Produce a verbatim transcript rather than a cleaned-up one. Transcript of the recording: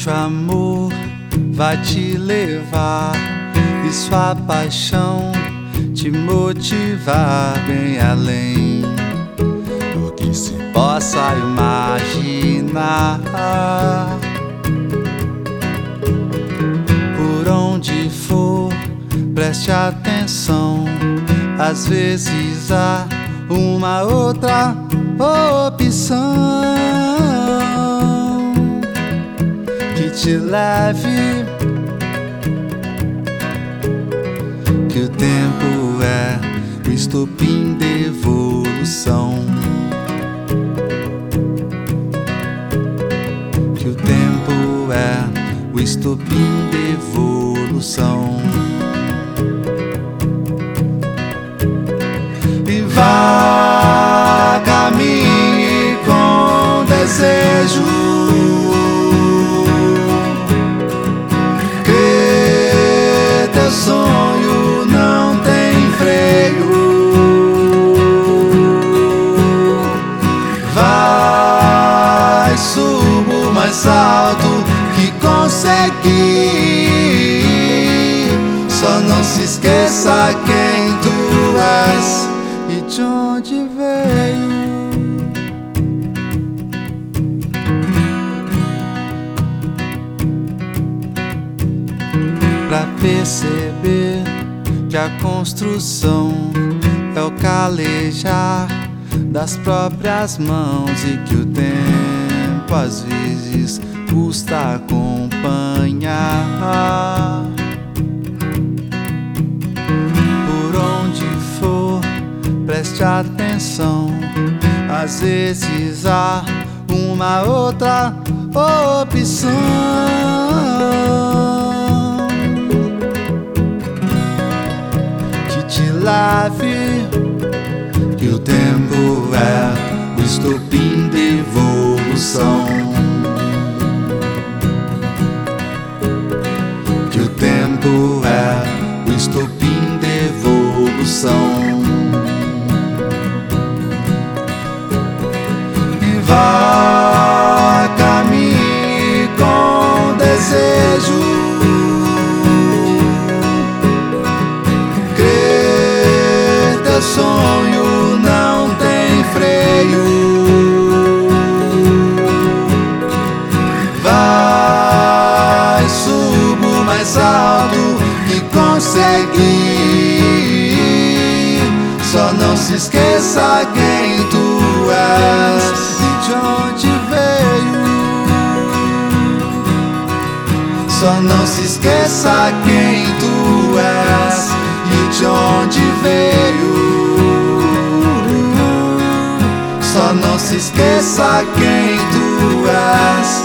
onde o amor vai te levar e sua paixão te motivar bem além do que se possa imaginar. Por onde for, preste atenção, às vezes há uma outra opção que te leve, que o tempo é o estopim de evolução, que o tempo é o estopim de evolução. E vá, caminhe com desejo, que teu sonho não tem freio. Vai, subo mais alto que conseguir, só não se esqueça quem tu és e de onde veio. Pra perceber que a construção é o calejar das próprias mãos e que o tempo às vezes custa acompanhar. Por onde for, preste atenção, às vezes há uma outra opção que te leve, que o tempo é o estopim de evolução, que o tempo é o estopim de evolução. E vá, caminhe com desejo, crer teu sonho não tem freio. Vai, subo mais alto que conseguir, só não se esqueça quem tu és e de onde veio. Só não se esqueça quem tu és e de onde veio. Só não se esqueça quem tu és